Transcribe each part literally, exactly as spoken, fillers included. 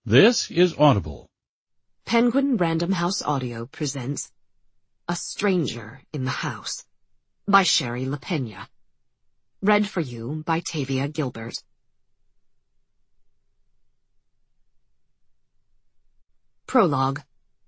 This is Audible. Penguin Random House Audio presents A Stranger in the House by Sherry LaPena. Read for you by Tavia Gilbert. Prologue.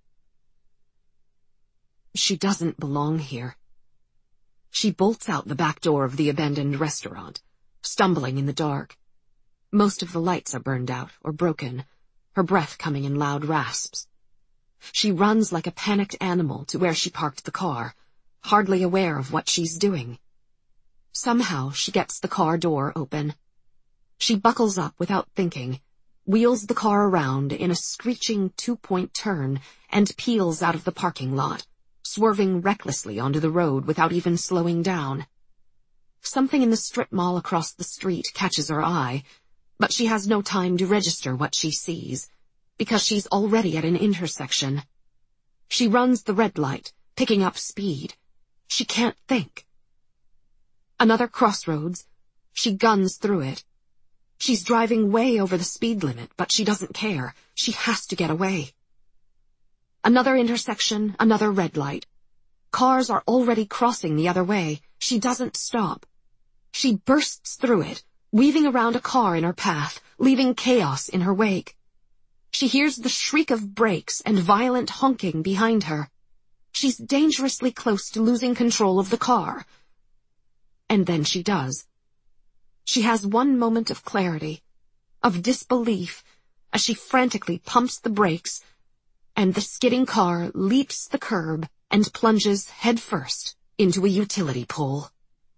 She doesn't belong here. She bolts out the back door of the abandoned restaurant, stumbling in the dark. Most of the lights are burned out or broken, her breath coming in loud rasps. She runs like a panicked animal to where she parked the car, hardly aware of what she's doing. Somehow she gets the car door open. She buckles up without thinking, wheels the car around in a screeching two-point turn, and peels out of the parking lot, swerving recklessly onto the road without even slowing down. Something in the strip mall across the street catches her eye, but she has no time to register what she sees, because she's already at an intersection. She runs the red light, picking up speed. She can't think. Another crossroads. She guns through it. She's driving way over the speed limit, but she doesn't care. She has to get away. Another intersection, another red light. Cars are already crossing the other way. She doesn't stop. She bursts through it, weaving around a car in her path, leaving chaos in her wake. She hears the shriek of brakes and violent honking behind her. She's dangerously close to losing control of the car. And then she does. She has one moment of clarity, of disbelief, as she frantically pumps the brakes, and the skidding car leaps the curb and plunges headfirst into a utility pole.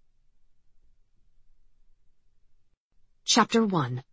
Chapter one.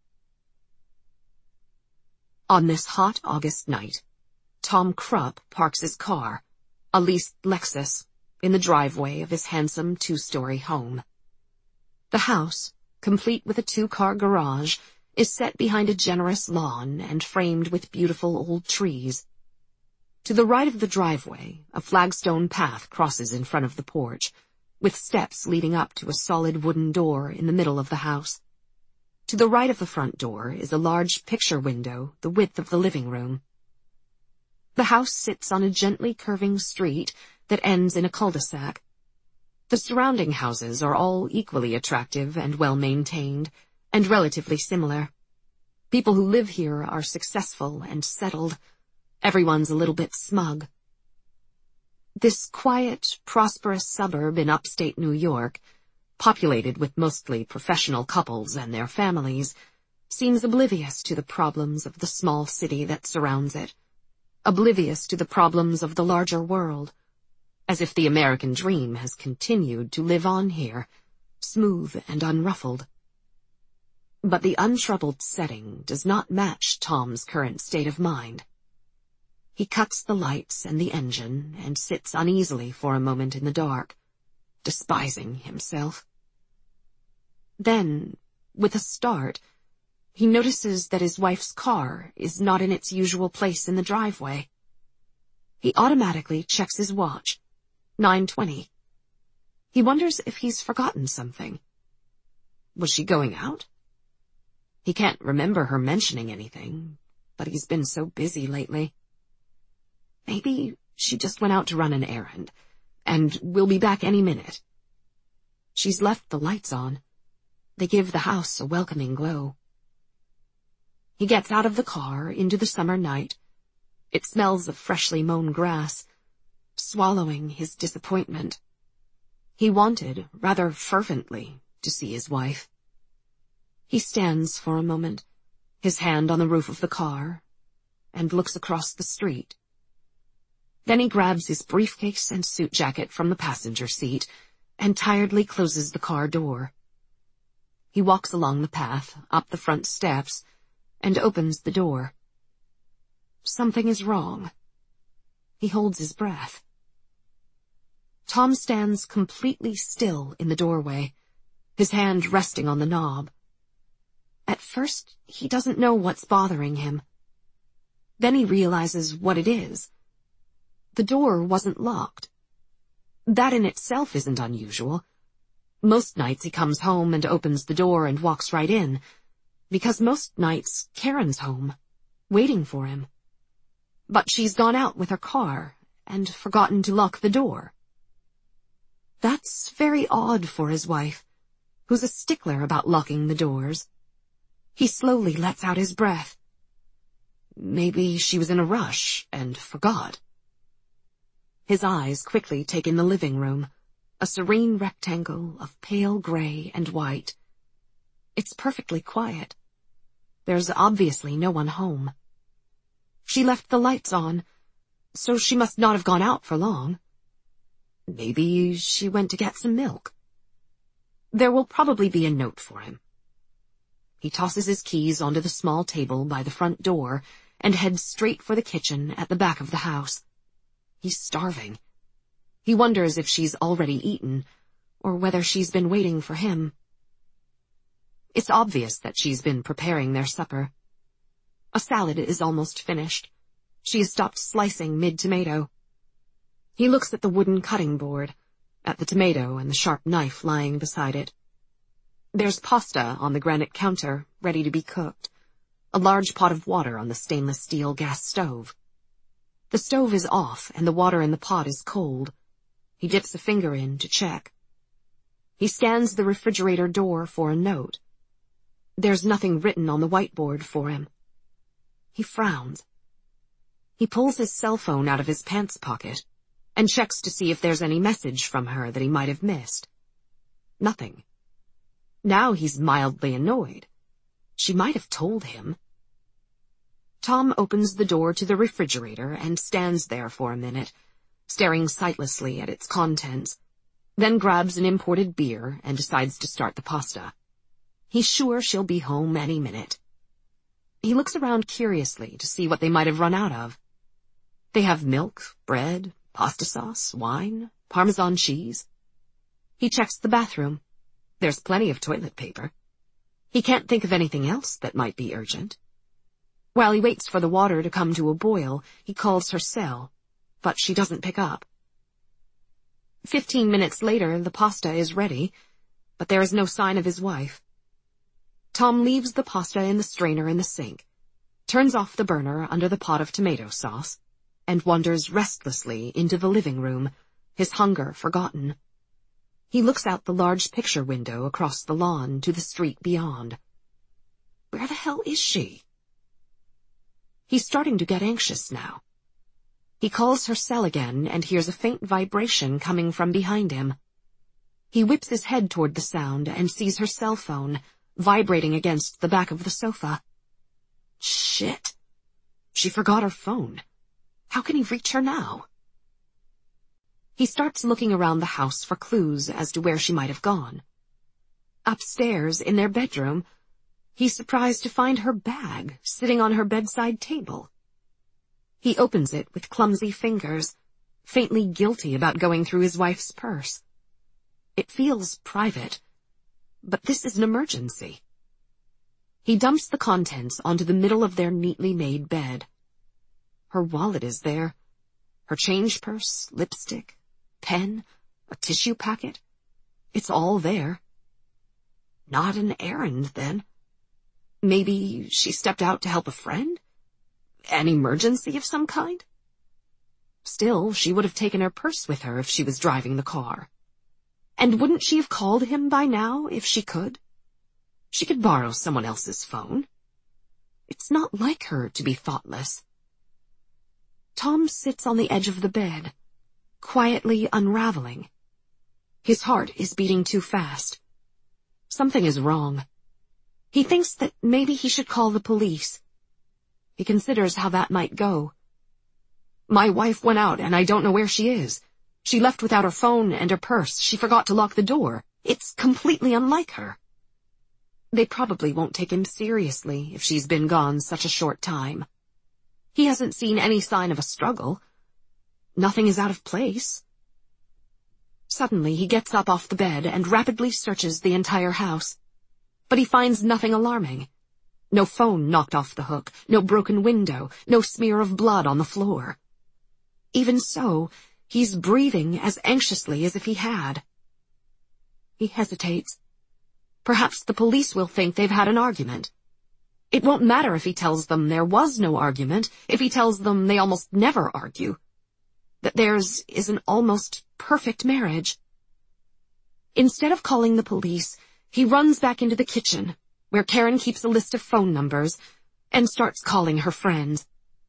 On this hot August night, Tom Krupp parks his car, a leased Lexus, in the driveway of his handsome two-story home. The house, complete with a two-car garage, is set behind a generous lawn and framed with beautiful old trees. To the right of the driveway, a flagstone path crosses in front of the porch, with steps leading up to a solid wooden door in the middle of the house. To the right of the front door is a large picture window, the width of the living room. The house sits on a gently curving street that ends in a cul-de-sac. The surrounding houses are all equally attractive and well-maintained, and relatively similar. People who live here are successful and settled. Everyone's a little bit smug. This quiet, prosperous suburb in upstate New York, populated with mostly professional couples and their families, seems oblivious to the problems of the small city that surrounds it, oblivious to the problems of the larger world, as if the American dream has continued to live on here, smooth and unruffled. But the untroubled setting does not match Tom's current state of mind. He cuts the lights and the engine and sits uneasily for a moment in the dark, despising himself. Then, with a start, he notices that his wife's car is not in its usual place in the driveway. He automatically checks his watch. nine twenty. He wonders if he's forgotten something. Was she going out? He can't remember her mentioning anything, but he's been so busy lately. Maybe she just went out to run an errand, and will be back any minute. She's left the lights on. They give the house a welcoming glow. He gets out of the car into the summer night. It smells of freshly mown grass, swallowing his disappointment. He wanted, rather fervently, to see his wife. He stands for a moment, his hand on the roof of the car, and looks across the street. Then he grabs his briefcase and suit jacket from the passenger seat and tiredly closes the car door. He walks along the path, up the front steps, and opens the door. Something is wrong. He holds his breath. Tom stands completely still in the doorway, his hand resting on the knob. At first, he doesn't know what's bothering him. Then he realizes what it is. The door wasn't locked. That in itself isn't unusual. Most nights he comes home and opens the door and walks right in, because most nights Karen's home. waiting for him. But she's gone out with her car and forgotten to lock the door. That's very odd for his wife, who's a stickler about locking the doors. He slowly lets out his breath. Maybe she was in a rush and forgot. His eyes quickly take in the living room, a serene rectangle of pale gray and white. It's perfectly quiet. There's obviously no one home. She left the lights on, so she must not have gone out for long. Maybe she went to get some milk. There will probably be a note for him. He tosses his keys onto the small table by the front door and heads straight for the kitchen at the back of the house. He's starving. He wonders if she's already eaten, or whether she's been waiting for him. It's obvious that she's been preparing their supper. A salad is almost finished. She has stopped slicing mid-tomato. He looks at the wooden cutting board, at the tomato and the sharp knife lying beside it. There's pasta on the granite counter, ready to be cooked. A large pot of water on the stainless steel gas stove. The stove is off, and the water in the pot is cold. He dips a finger in to check. He scans the refrigerator door for a note. There's nothing written on the whiteboard for him. He frowns. He pulls his cell phone out of his pants pocket and checks to see if there's any message from her that he might have missed. Nothing. Now he's mildly annoyed. She might have told him. Tom opens the door to the refrigerator and stands there for a minute, staring sightlessly at its contents, then grabs an imported beer and decides to start the pasta. He's sure she'll be home any minute. He looks around curiously to see what they might have run out of. They have milk, bread, pasta sauce, wine, Parmesan cheese. He checks the bathroom. There's plenty of toilet paper. He can't think of anything else that might be urgent. While he waits for the water to come to a boil, he calls her cell, but she doesn't pick up. Fifteen minutes later, the pasta is ready, but there is no sign of his wife. Tom leaves the pasta in the strainer in the sink, turns off the burner under the pot of tomato sauce, and wanders restlessly into the living room, his hunger forgotten. He looks out the large picture window across the lawn to the street beyond. Where the hell is she? He's starting to get anxious now. He calls her cell again and hears a faint vibration coming from behind him. He whips his head toward the sound and sees her cell phone, vibrating against the back of the sofa. Shit. She forgot her phone. How can he reach her now? He starts looking around the house for clues as to where she might have gone. Upstairs, in their bedroom, he's surprised to find her bag sitting on her bedside table. He opens it with clumsy fingers, faintly guilty about going through his wife's purse. It feels private, but this is an emergency. He dumps the contents onto the middle of their neatly made bed. Her wallet is there, her change purse, lipstick, pen, a tissue packet. It's all there. Not an errand, then. Maybe she stepped out to help a friend? An emergency of some kind? Still, she would have taken her purse with her if she was driving the car. And wouldn't she have called him by now if she could? She could borrow someone else's phone. It's not like her to be thoughtless. Tom sits on the edge of the bed, quietly unraveling. His heart is beating too fast. Something is wrong. He thinks that maybe he should call the police. He considers how that might go. My wife went out and I don't know where she is. She left without her phone and her purse. She forgot to lock the door. It's completely unlike her. They probably won't take him seriously if she's been gone such a short time. He hasn't seen any sign of a struggle. Nothing is out of place. Suddenly he gets up off the bed and rapidly searches the entire house. But he finds nothing alarming. No phone knocked off the hook, no broken window, no smear of blood on the floor. Even so, he's breathing as anxiously as if he had. He hesitates. Perhaps the police will think they've had an argument. It won't matter if he tells them there was no argument, if he tells them they almost never argue, that theirs is an almost perfect marriage. Instead of calling the police, he runs back into the kitchen, where Karen keeps a list of phone numbers, and starts calling her friends.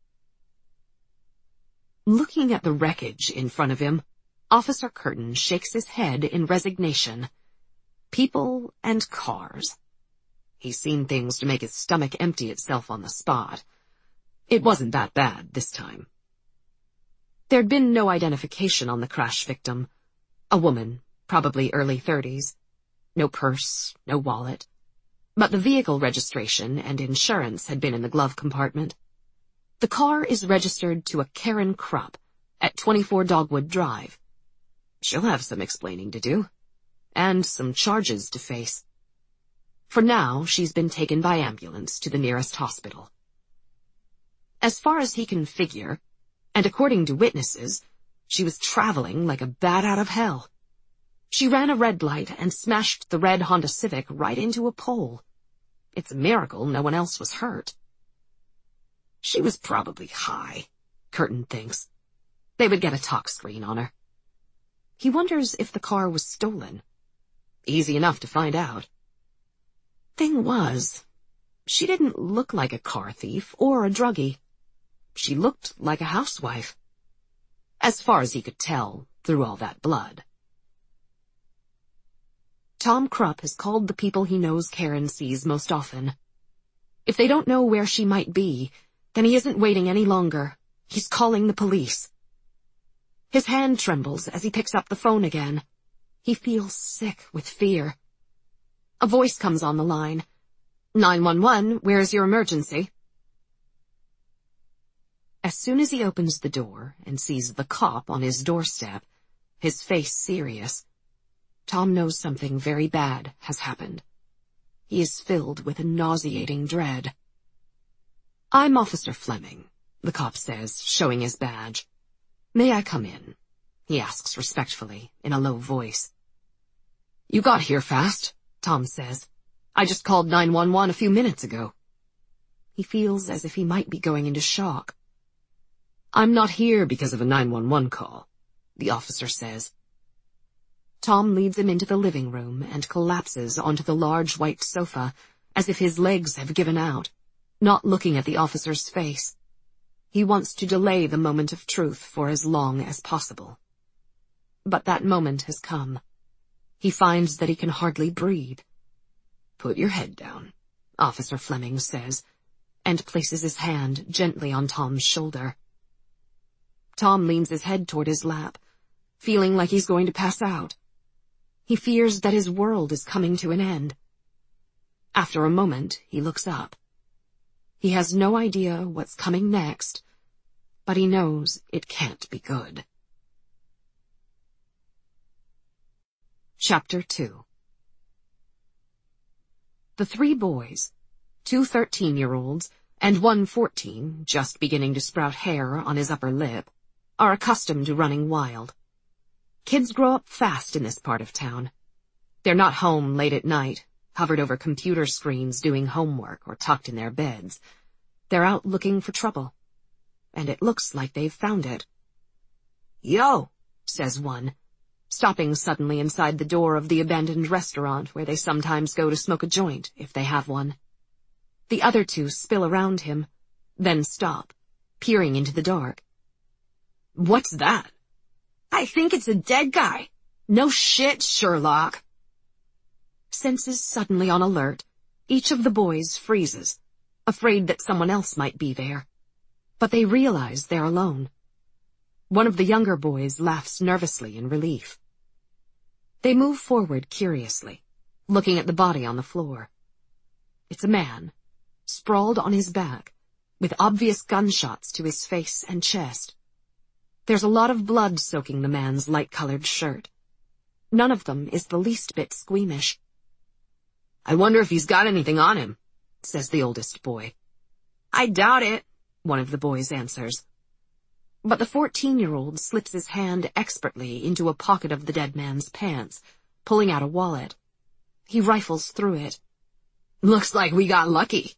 Looking at the wreckage in front of him, Officer Curtin shakes his head in resignation. People and cars. He's seen things to make his stomach empty itself on the spot. It wasn't that bad this time. There'd been no identification on the crash victim. A woman, probably early thirties. No purse, no wallet. But the vehicle registration and insurance had been in the glove compartment. The car is registered to a Karen Krupp at twenty-four Dogwood Drive. She'll have some explaining to do. And some charges to face. For now, she's been taken by ambulance to the nearest hospital. As far as he can figure, and according to witnesses, she was traveling like a bat out of hell. She ran a red light and smashed the red Honda Civic right into a pole. It's a miracle no one else was hurt. She was probably high, Curtin thinks. They would get a talk screen on her. He wonders if the car was stolen. Easy enough to find out. Thing was, she didn't look like a car thief or a druggie. She looked like a housewife. As far as he could tell through all that blood. Tom Krupp has called the people he knows Karen sees most often. If they don't know where she might be, then he isn't waiting any longer. He's calling the police. His hand trembles as he picks up the phone again. He feels sick with fear. A voice comes on the line. nine one one, where's your emergency? As soon as he opens the door and sees the cop on his doorstep, his face serious, Tom knows something very bad has happened. He is filled with a nauseating dread. I'm Officer Fleming, the cop says, showing his badge. May I come in? He asks respectfully, in a low voice. You got here fast, Tom says. I just called nine one one a few minutes ago. He feels as if he might be going into shock. I'm not here because of a nine one one call, the officer says. Tom leads him into the living room and collapses onto the large white sofa, as if his legs have given out, not looking at the officer's face. He wants to delay the moment of truth for as long as possible. But that moment has come. He finds that he can hardly breathe. Put your head down, Officer Fleming says, and places his hand gently on Tom's shoulder. Tom leans his head toward his lap, feeling like he's going to pass out. He fears that his world is coming to an end. After a moment, he looks up. He has no idea what's coming next, but he knows it can't be good. Chapter two. The three boys, two thirteen-year-olds and one fourteen, just beginning to sprout hair on his upper lip, are accustomed to running wild. Kids grow up fast in this part of town. They're not home late at night, hovered over computer screens doing homework or tucked in their beds. They're out looking for trouble. And it looks like they've found it. Yo, says one, stopping suddenly inside the door of the abandoned restaurant where they sometimes go to smoke a joint if they have one. The other two spill around him, then stop, peering into the dark. What's that? I think it's a dead guy. No shit, Sherlock. Senses suddenly on alert, each of the boys freezes, afraid that someone else might be there. But they realize they're alone. One of the younger boys laughs nervously in relief. They move forward curiously, looking at the body on the floor. It's a man, sprawled on his back, with obvious gunshots to his face and chest. There's a lot of blood soaking the man's light-colored shirt. None of them is the least bit squeamish. I wonder if he's got anything on him, says the oldest boy. I doubt it, one of the boys answers. But the fourteen-year-old slips his hand expertly into a pocket of the dead man's pants, pulling out a wallet. He rifles through it. Looks like we got lucky,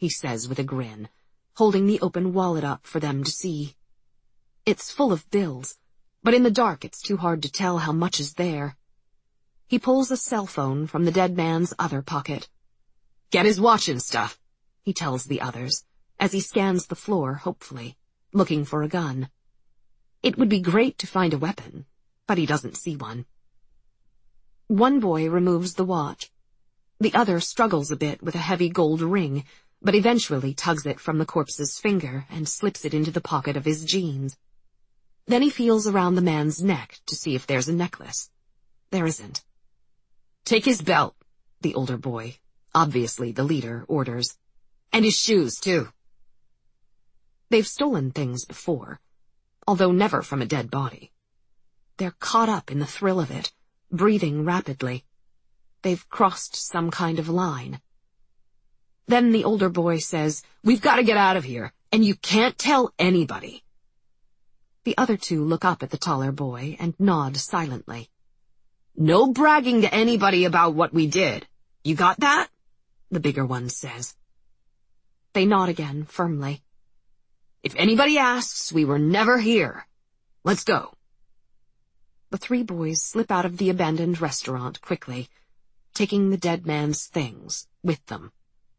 he says with a grin, holding the open wallet up for them to see. It's full of bills, but in the dark it's too hard to tell how much is there. He pulls a cell phone from the dead man's other pocket. "Get his watch and stuff," he tells the others, as he scans the floor hopefully, looking for a gun. It would be great to find a weapon, but he doesn't see one. One boy removes the watch. The other struggles a bit with a heavy gold ring, but eventually tugs it from the corpse's finger and slips it into the pocket of his jeans. Then he feels around the man's neck to see if there's a necklace. There isn't. "Take his belt," the older boy, obviously the leader, orders. "And his shoes, too." They've stolen things before, although never from a dead body. They're caught up in the thrill of it, breathing rapidly. They've crossed some kind of line. Then the older boy says, "We've got to get out of here, and you can't tell anybody." The other two look up at the taller boy and nod silently. "No bragging to anybody about what we did. You got that?" the bigger one says. They nod again, firmly. "If anybody asks, we were never here. Let's go." The three boys slip out of the abandoned restaurant quickly, taking the dead man's things with them.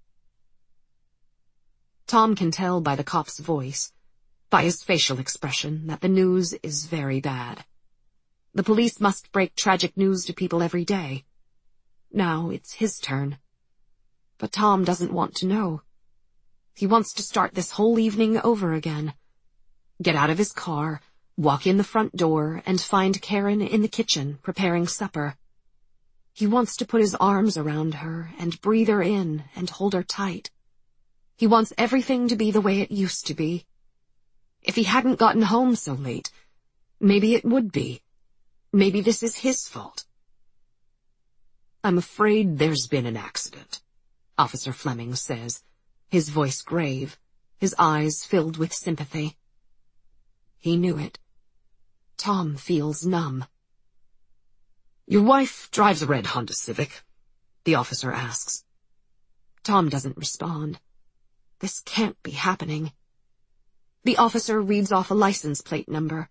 Tom can tell by the cop's voice, by his facial expression, that the news is very bad. The police must break tragic news to people every day. Now it's his turn. But Tom doesn't want to know. He wants to start this whole evening over again. Get out of his car, walk in the front door, and find Karen in the kitchen preparing supper. He wants to put his arms around her and breathe her in and hold her tight. He wants everything to be the way it used to be. If he hadn't gotten home so late, maybe it would be. Maybe this is his fault. "I'm afraid there's been an accident," Officer Fleming says, his voice grave, his eyes filled with sympathy. He knew it. Tom feels numb. "Your wife drives a red Honda Civic?" the officer asks. Tom doesn't respond. This can't be happening. The officer reads off a license plate number.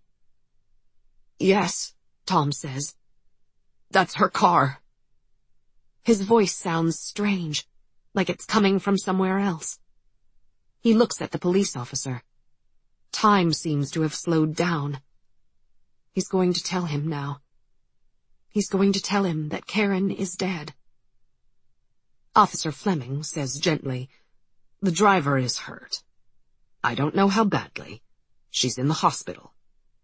"Yes," Tom says. "That's her car." His voice sounds strange, like it's coming from somewhere else. He looks at the police officer. Time seems to have slowed down. He's going to tell him now. He's going to tell him that Karen is dead. Officer Fleming says gently, "The driver is hurt. I don't know how badly. She's in the hospital."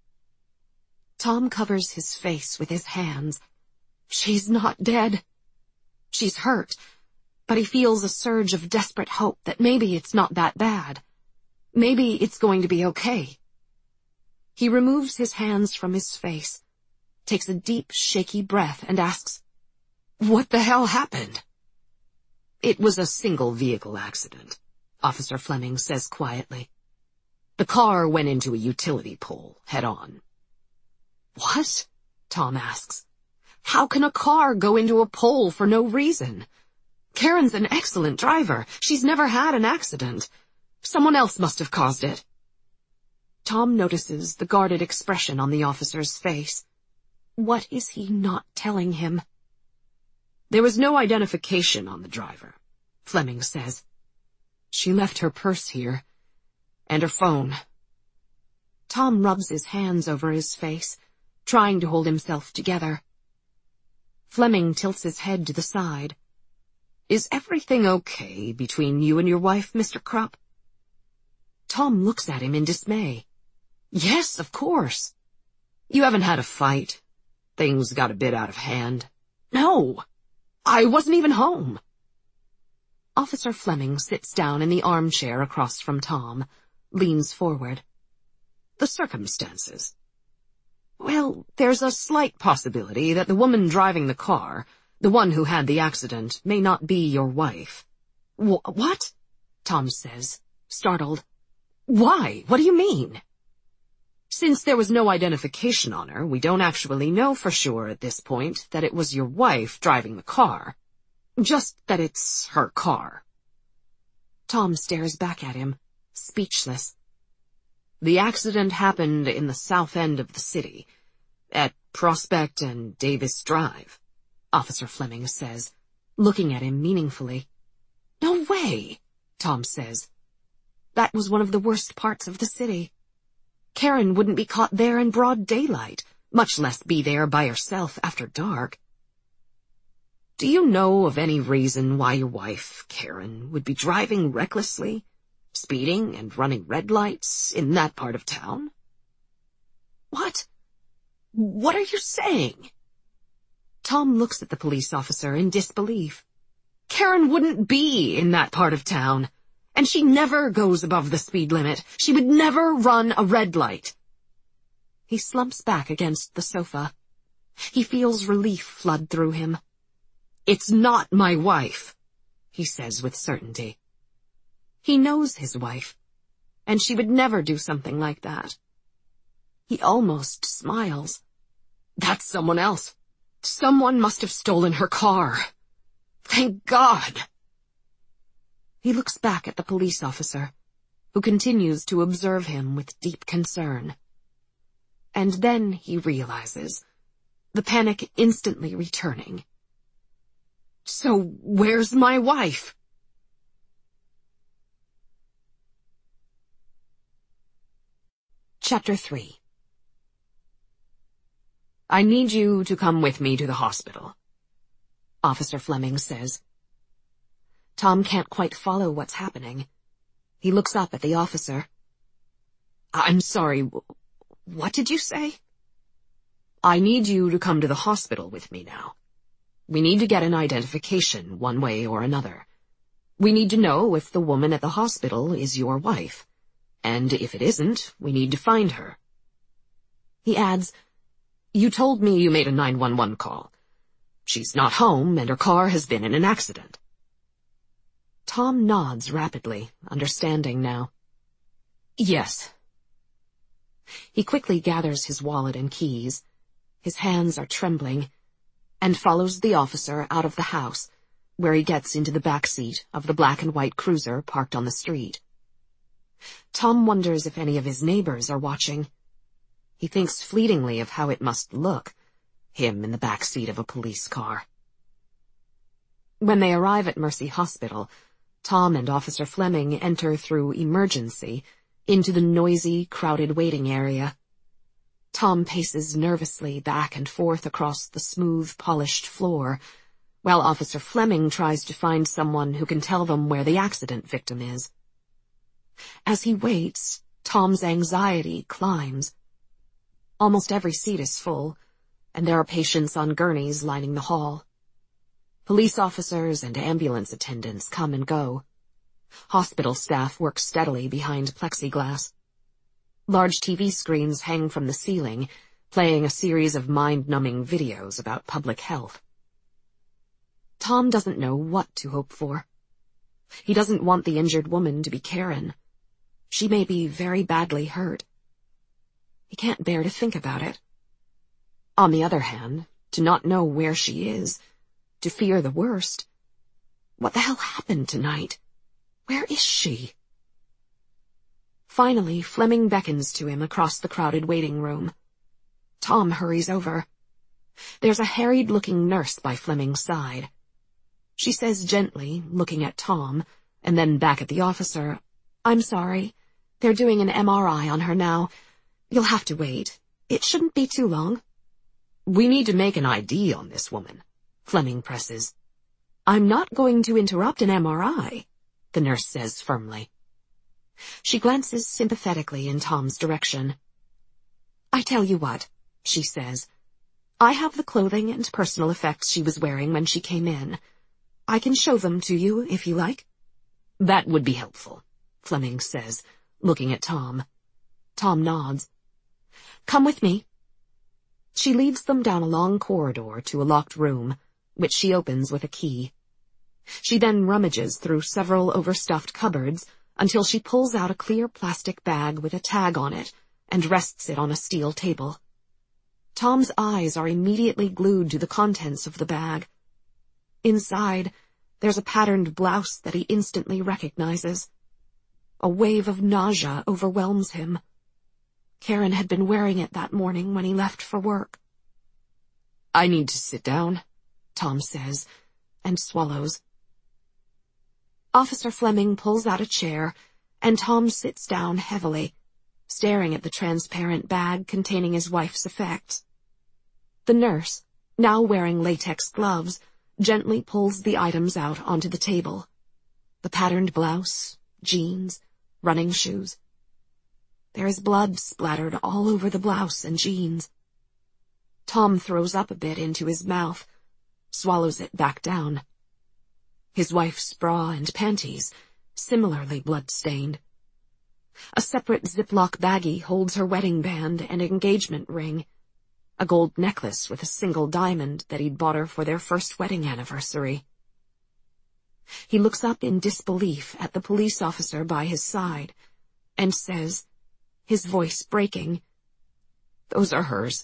Tom covers his face with his hands. She's not dead. She's hurt, but he feels a surge of desperate hope that maybe it's not that bad. Maybe it's going to be okay. He removes his hands from his face, takes a deep, shaky breath, and asks, "What the hell happened?" "It was a single-vehicle accident," Officer Fleming says quietly. "The car went into a utility pole, head-on." "What?" Tom asks. "How can a car go into a pole for no reason? Karen's an excellent driver. She's never had an accident. Someone else must have caused it." Tom notices the guarded expression on the officer's face. What is he not telling him? "There was no identification on the driver," Fleming says. "She left her purse here, and her phone." Tom rubs his hands over his face, trying to hold himself together. Fleming tilts his head to the side. "Is everything okay between you and your wife, Mister Krupp?" Tom looks at him in dismay. "Yes, of course." "You haven't had a fight? Things got a bit out of hand?" "No. I wasn't even home." Officer Fleming sits down in the armchair across from Tom, leans forward. "The circumstances?" "Well, there's a slight possibility that the woman driving the car, the one who had the accident, may not be your wife." Wh- what? Tom says, startled. "Why? What do you mean?" "Since there was no identification on her, we don't actually know for sure at this point that it was your wife driving the car. Just that it's her car." Tom stares back at him, speechless. The accident happened in the south end of the city, at Prospect and Davis Drive, Officer Fleming says, looking at him meaningfully. No way, Tom says. That was one of the worst parts of the city. Karen wouldn't be caught there in broad daylight, much less be there by herself after dark. Do you know of any reason why your wife, Karen, would be driving recklessly, speeding and running red lights in that part of town? What? What are you saying? Tom looks at the police officer in disbelief. Karen wouldn't be in that part of town, and she never goes above the speed limit. She would never run a red light. He slumps back against the sofa. He feels relief flood through him. It's not my wife, he says with certainty. He knows his wife, and she would never do something like that. He almost smiles. That's someone else. Someone must have stolen her car. Thank God. He looks back at the police officer, who continues to observe him with deep concern. And then he realizes, the panic instantly returning. So where's my wife? Chapter three. I need you to come with me to the hospital, Officer Fleming says. Tom can't quite follow what's happening. He looks up at the officer. I'm sorry, what did you say? I need you to come to the hospital with me now. We need to get an identification one way or another. We need to know if the woman at the hospital is your wife. And if it isn't, we need to find her. He adds, You told me you made a nine one one call. She's not home and her car has been in an accident. Tom nods rapidly, understanding now. Yes. He quickly gathers his wallet and keys. His hands are trembling, and follows the officer out of the house, where he gets into the back seat of the black and white cruiser parked on the street. Tom wonders if any of his neighbors are watching. He thinks fleetingly of how it must look, him in the back seat of a police car. When they arrive at Mercy Hospital, Tom and Officer Fleming enter through emergency into the noisy, crowded waiting area. Tom paces nervously back and forth across the smooth, polished floor, while Officer Fleming tries to find someone who can tell them where the accident victim is. As he waits, Tom's anxiety climbs. Almost every seat is full, and there are patients on gurneys lining the hall. Police officers and ambulance attendants come and go. Hospital staff work steadily behind plexiglass. Large T V screens hang from the ceiling, playing a series of mind-numbing videos about public health. Tom doesn't know what to hope for. He doesn't want the injured woman to be Karen. She may be very badly hurt. He can't bear to think about it. On the other hand, to not know where she is, to fear the worst. What the hell happened tonight? Where is she? Finally, Fleming beckons to him across the crowded waiting room. Tom hurries over. There's a harried-looking nurse by Fleming's side. She says gently, looking at Tom, and then back at the officer, I'm sorry. They're doing an M R I on her now. You'll have to wait. It shouldn't be too long. We need to make an I D on this woman, Fleming presses. I'm not going to interrupt an M R I, the nurse says firmly. She glances sympathetically in Tom's direction. I tell you what, she says. I have the clothing and personal effects she was wearing when she came in. I can show them to you if you like. That would be helpful, Fleming says, looking at Tom. Tom nods. Come with me. She leads them down a long corridor to a locked room, which she opens with a key. She then rummages through several overstuffed cupboards until she pulls out a clear plastic bag with a tag on it and rests it on a steel table. Tom's eyes are immediately glued to the contents of the bag. Inside, There's a patterned blouse that he instantly recognizes. A wave of nausea overwhelms him. Karen had been wearing it that morning when he left for work. "I need to sit down," Tom says, and swallows. Officer Fleming pulls out a chair, and Tom sits down heavily, staring at the transparent bag containing his wife's effects. The nurse, now wearing latex gloves, gently pulls the items out onto the table. The patterned blouse, jeans, running shoes. There is blood splattered all over the blouse and jeans. Tom throws up a bit into his mouth, swallows it back down. His wife's bra and panties, similarly blood-stained. A separate Ziploc baggie holds her wedding band and engagement ring, a gold necklace with a single diamond that he'd bought her for their first wedding anniversary. He looks up in disbelief at the police officer by his side and says, his voice breaking, "Those are hers."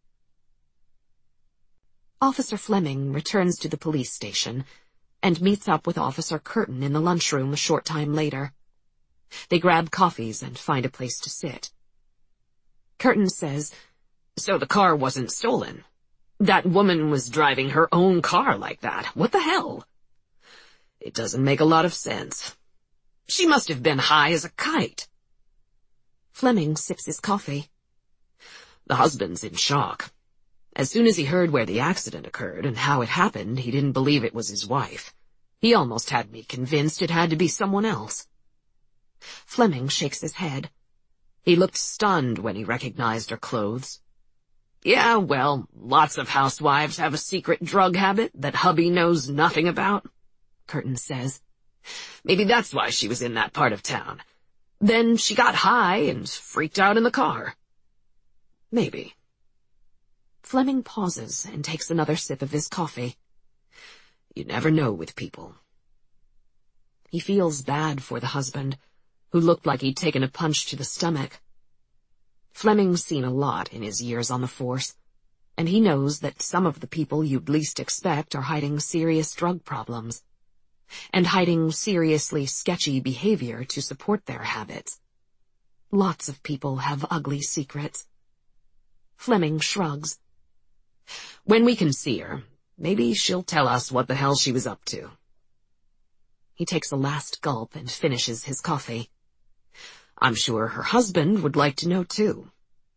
Officer Fleming returns to the police station and meets up with Officer Curtin in the lunchroom a short time later. They grab coffees and find a place to sit. Curtin says, "So the car wasn't stolen. That woman was driving her own car like that. What the hell? It doesn't make a lot of sense. She must have been high as a kite." Fleming sips his coffee. "The husband's in shock. As soon as he heard where the accident occurred and how it happened, he didn't believe it was his wife. He almost had me convinced it had to be someone else." Fleming shakes his head. He looked stunned when he recognized her clothes. "Yeah, well, lots of housewives have a secret drug habit that hubby knows nothing about," Curtin says. "Maybe that's why she was in that part of town. Then she got high and freaked out in the car. Maybe." Fleming pauses and takes another sip of his coffee. "You never know with people." He feels bad for the husband, who looked like he'd taken a punch to the stomach. Fleming's seen a lot in his years on the force, and he knows that some of the people you'd least expect are hiding serious drug problems, and hiding seriously sketchy behavior to support their habits. Lots of people have ugly secrets. Fleming shrugs. "When we can see her, maybe she'll tell us what the hell she was up to." He takes a last gulp and finishes his coffee. "I'm sure her husband would like to know too."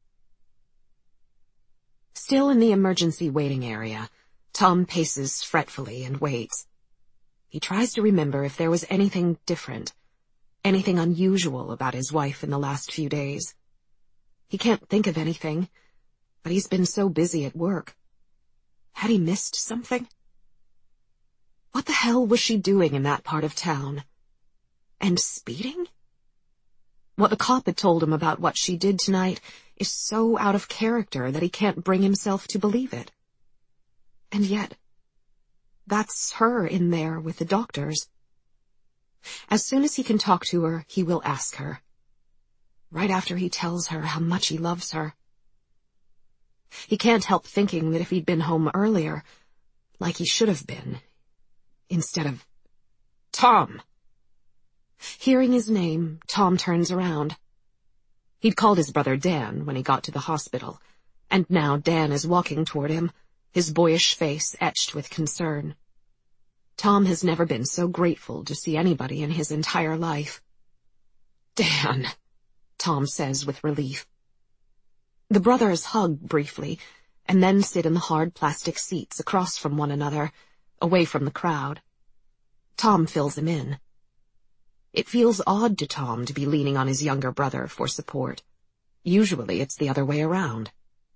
Still in the emergency waiting area, Tom paces fretfully and waits. He tries to remember if there was anything different, anything unusual about his wife in the last few days. He can't think of anything, but he's been so busy at work. Had he missed something? What the hell was she doing in that part of town? And speeding? What the cop had told him about what she did tonight is so out of character that he can't bring himself to believe it. And yet, that's her in there with the doctors. As soon as he can talk to her, he will ask her. Right after he tells her how much he loves her. He can't help thinking that if he'd been home earlier, like he should have been, instead of... Tom! Hearing his name, Tom turns around. He'd called his brother Dan when he got to the hospital, and now Dan is walking toward him, his boyish face etched with concern. Tom has never been so grateful to see anybody in his entire life. "Dan," Tom says with relief. The brothers hug briefly, and then sit in the hard plastic seats across from one another, away from the crowd. Tom fills him in. It feels odd to Tom to be leaning on his younger brother for support. Usually it's the other way around.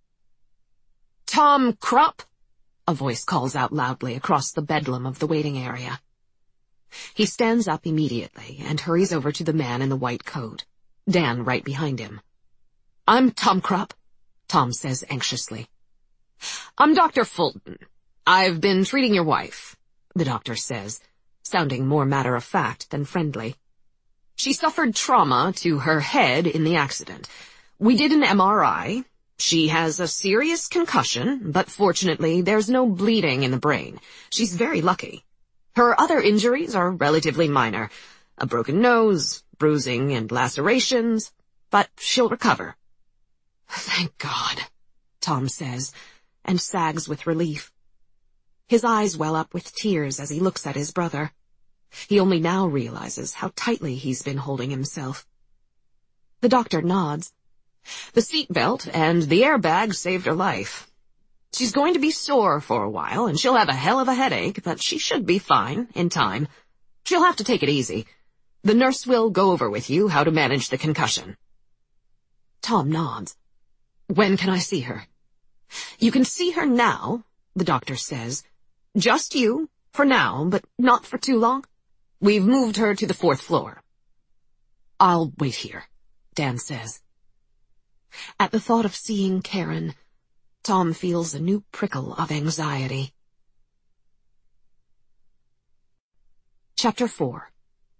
"Tom Krupp!" a voice calls out loudly across the bedlam of the waiting area. He stands up immediately and hurries over to the man in the white coat, Dan right behind him. "I'm Tom Krupp," Tom says anxiously. "I'm Doctor Fulton. I've been treating your wife," the doctor says, sounding more matter-of-fact than friendly. "She suffered trauma to her head in the accident. We did an M R I. She has a serious concussion, but fortunately there's no bleeding in the brain. She's very lucky. Her other injuries are relatively minor. A broken nose, bruising and lacerations, but she'll recover. Thank God, Tom says, and sags with relief. His eyes well up with tears as he looks at his brother. He only now realizes how tightly he's been holding himself. The doctor nods. The seatbelt and the airbag saved her life. She's going to be sore for a while, and she'll have a hell of a headache, but she should be fine in time. She'll have to take it easy. The nurse will go over with you how to manage the concussion. Tom nods. When can I see her? You can see her now, the doctor says. Just you, for now, but not for too long. We've moved her to the fourth floor. I'll wait here, Dan says. At the thought of seeing Karen, Tom feels a new prickle of anxiety. Chapter four.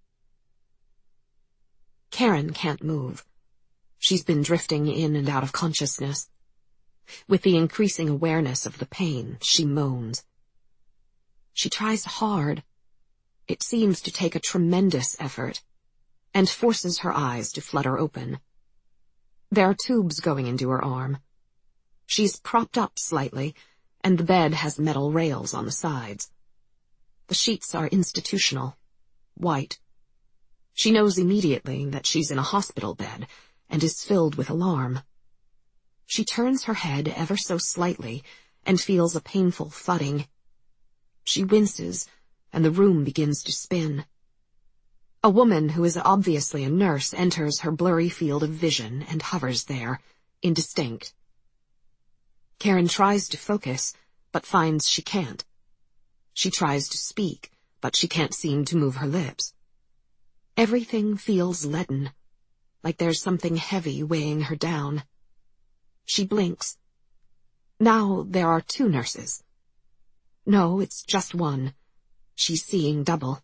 Karen can't move. She's been drifting in and out of consciousness. With the increasing awareness of the pain, she moans. She tries hard. It seems to take a tremendous effort, and forces her eyes to flutter open. There are tubes going into her arm. She's propped up slightly, and the bed has metal rails on the sides. The sheets are institutional, white. She knows immediately that she's in a hospital bed, and is filled with alarm. She turns her head ever so slightly, and feels a painful thudding. She winces, and the room begins to spin. A woman who is obviously a nurse enters her blurry field of vision and hovers there, indistinct. Karen tries to focus, but finds she can't. She tries to speak, but she can't seem to move her lips. Everything feels leaden, like there's something heavy weighing her down. She blinks. Now there are two nurses. No, it's just one. She's seeing double.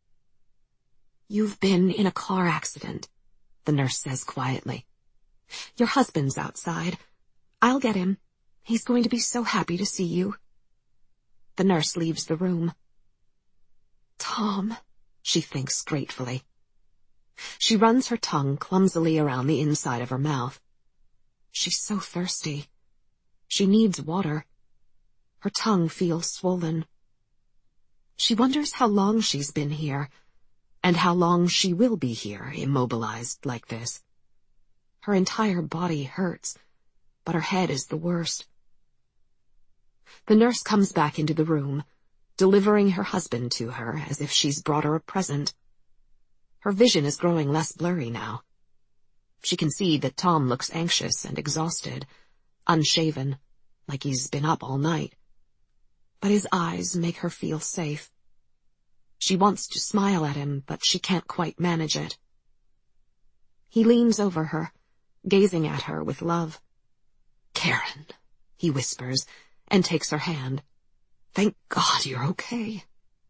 You've been in a car accident, the nurse says quietly. Your husband's outside. I'll get him. He's going to be so happy to see you. The nurse leaves the room. Tom, she thinks gratefully. She runs her tongue clumsily around the inside of her mouth. She's so thirsty. She needs water. Her tongue feels swollen. She wonders how long she's been here, and how long she will be here, immobilized like this. Her entire body hurts, but her head is the worst. The nurse comes back into the room, delivering her husband to her as if she's brought her a present. Her vision is growing less blurry now. She can see that Tom looks anxious and exhausted, unshaven, like he's been up all night. But his eyes make her feel safe. She wants to smile at him, but she can't quite manage it. He leans over her, gazing at her with love. Karen, he whispers, and takes her hand. Thank God you're okay.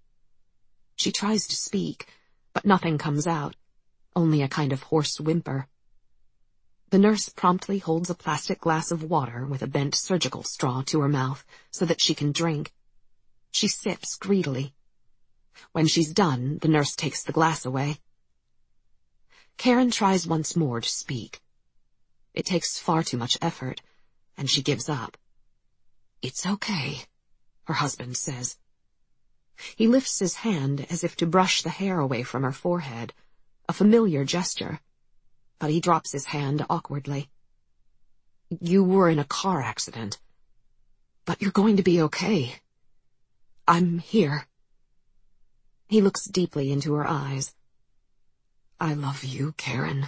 She tries to speak, but nothing comes out, only a kind of hoarse whimper. The nurse promptly holds a plastic glass of water with a bent surgical straw to her mouth so that she can drink. She sips greedily. When she's done, the nurse takes the glass away. Karen tries once more to speak. It takes far too much effort, and she gives up. It's okay, her husband says. He lifts his hand as if to brush the hair away from her forehead, a familiar gesture, but he drops his hand awkwardly. You were in a car accident, but you're going to be okay. I'm here. He looks deeply into her eyes. I love you, Karen.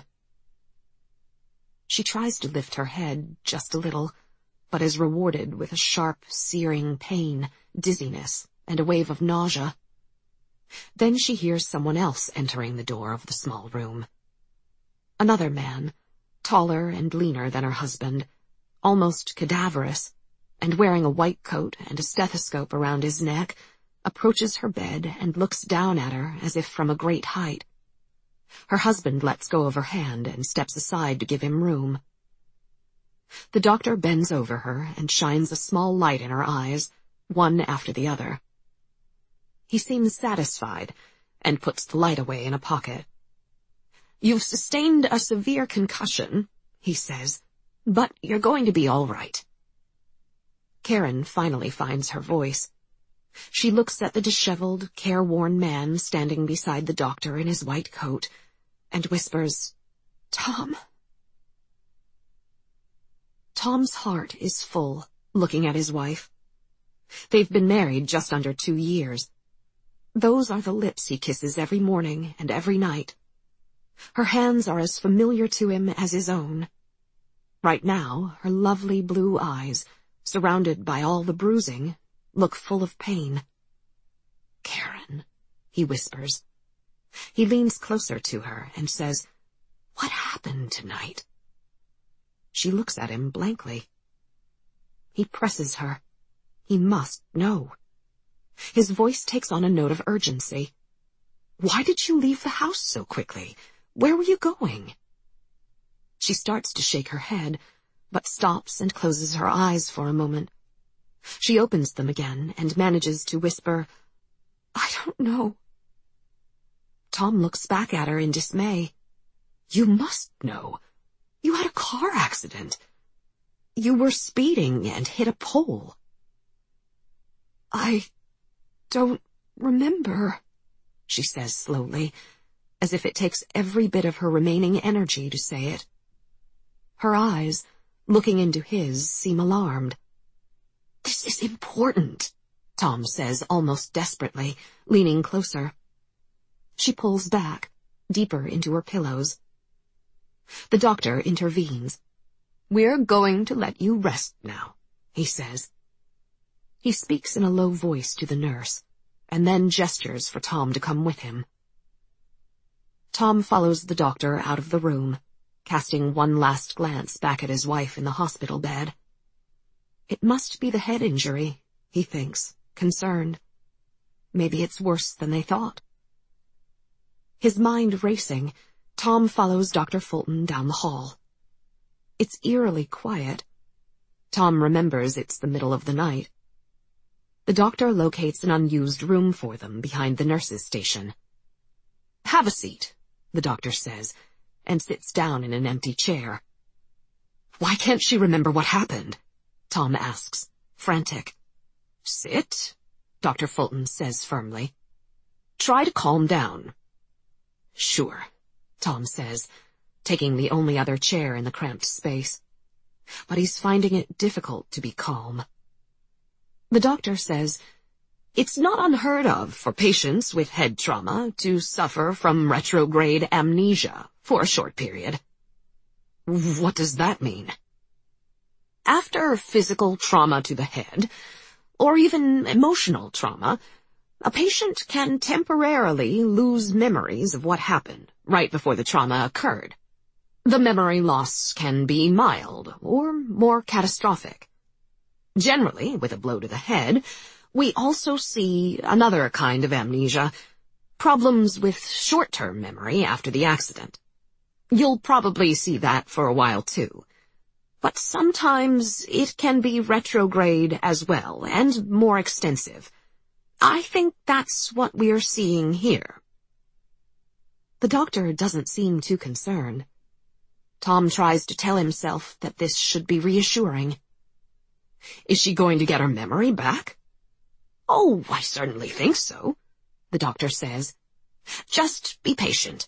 She tries to lift her head just a little, but is rewarded with a sharp, searing pain, dizziness, and a wave of nausea. Then she hears someone else entering the door of the small room. Another man, taller and leaner than her husband, almost cadaverous, and wearing a white coat and a stethoscope around his neck, approaches her bed and looks down at her as if from a great height. Her husband lets go of her hand and steps aside to give him room. The doctor bends over her and shines a small light in her eyes, one after the other. He seems satisfied and puts the light away in a pocket. "You've sustained a severe concussion," he says, "but you're going to be all right." Karen finally finds her voice. She looks at the disheveled, careworn man standing beside the doctor in his white coat and whispers, "Tom." Tom's heart is full, looking at his wife. They've been married just under two years. Those are the lips he kisses every morning and every night. Her hands are as familiar to him as his own. Right now, her lovely blue eyes, surrounded by all the bruising, look full of pain. "Karen," he whispers. He leans closer to her and says, "What happened tonight?" She looks at him blankly. He presses her. He must know. His voice takes on a note of urgency. "Why did you leave the house so quickly? Where were you going?" She starts to shake her head, but stops and closes her eyes for a moment. She opens them again and manages to whisper, "I don't know." Tom looks back at her in dismay. "You must know. You had a car accident. You were speeding and hit a pole." "I don't remember," she says slowly, as if it takes every bit of her remaining energy to say it. Her eyes, looking into his, seem alarmed. "This is important," Tom says almost desperately, leaning closer. She pulls back, deeper into her pillows. The doctor intervenes. "We're going to let you rest now," he says. He speaks in a low voice to the nurse, and then gestures for Tom to come with him. Tom follows the doctor out of the room, casting one last glance back at his wife in the hospital bed. It must be the head injury, he thinks, concerned. Maybe it's worse than they thought. His mind racing, Tom follows Doctor Fulton down the hall. It's eerily quiet. Tom remembers it's the middle of the night. The doctor locates an unused room for them behind the nurses' station. "Have a seat," the doctor says, and sits down in an empty chair. "Why can't she remember what happened?" Tom asks, frantic. "Sit," Doctor Fulton says firmly. "Try to calm down." "Sure," Tom says, taking the only other chair in the cramped space. But he's finding it difficult to be calm. The doctor says, "It's not unheard of for patients with head trauma to suffer from retrograde amnesia for a short period." "What does that mean?" "After physical trauma to the head, or even emotional trauma, a patient can temporarily lose memories of what happened right before the trauma occurred. The memory loss can be mild or more catastrophic. Generally, with a blow to the head, we also see another kind of amnesia, problems with short-term memory after the accident. You'll probably see that for a while too. But sometimes it can be retrograde as well, and more extensive. I think that's what we're seeing here." The doctor doesn't seem too concerned. Tom tries to tell himself that this should be reassuring. "Is she going to get her memory back?" "Oh, I certainly think so," the doctor says. "Just be patient."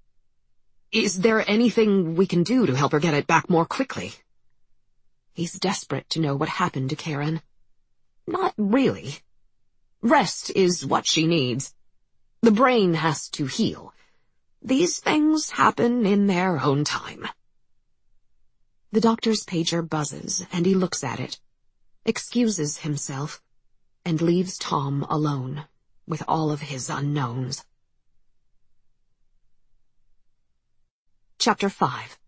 "Is there anything we can do to help her get it back more quickly?" He's desperate to know what happened to Karen. "Not really. Rest is what she needs. The brain has to heal. These things happen in their own time." The doctor's pager buzzes, and he looks at it, excuses himself, and leaves Tom alone with all of his unknowns. Chapter five.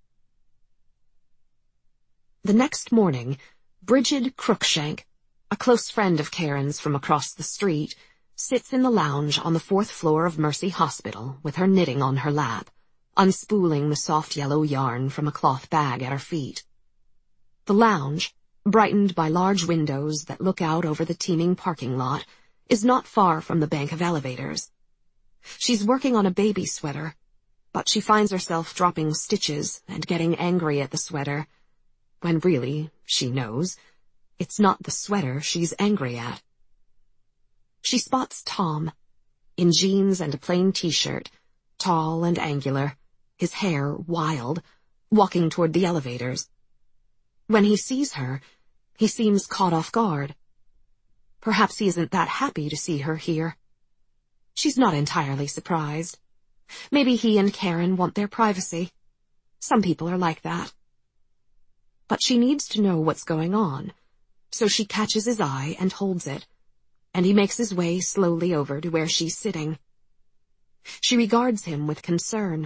The next morning, Bridget Cruikshank, a close friend of Karen's from across the street, sits in the lounge on the fourth floor of Mercy Hospital with her knitting on her lap, unspooling the soft yellow yarn from a cloth bag at her feet. The lounge, brightened by large windows that look out over the teeming parking lot, is not far from the bank of elevators. She's working on a baby sweater, but she finds herself dropping stitches and getting angry at the sweater, when really, she knows, it's not the sweater she's angry at. She spots Tom, in jeans and a plain t-shirt, tall and angular, his hair wild, walking toward the elevators. When he sees her, he seems caught off guard. Perhaps he isn't that happy to see her here. She's not entirely surprised. Maybe he and Karen want their privacy. Some people are like that. But she needs to know what's going on, so she catches his eye and holds it, and he makes his way slowly over to where she's sitting. She regards him with concern.